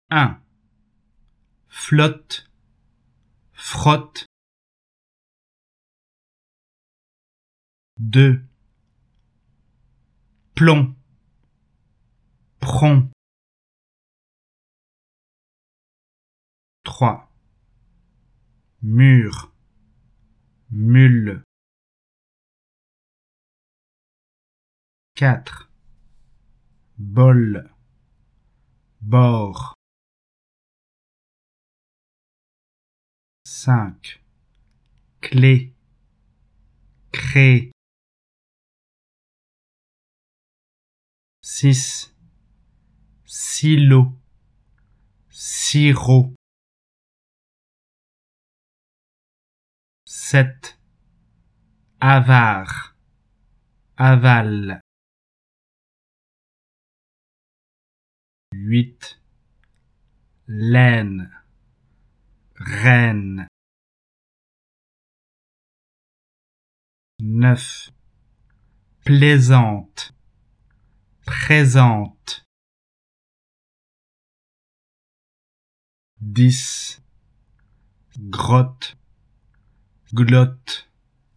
1. Flotte, frotte. 2. Plomb, prompt. 3. Mur, mule. 4. Bol, bord. 5. Clé, crée. 6. Silo, sirop. 7. Avare, aval. 8. Laine, reine. 9. Plaisante, présente. 10. Grotte, glotte.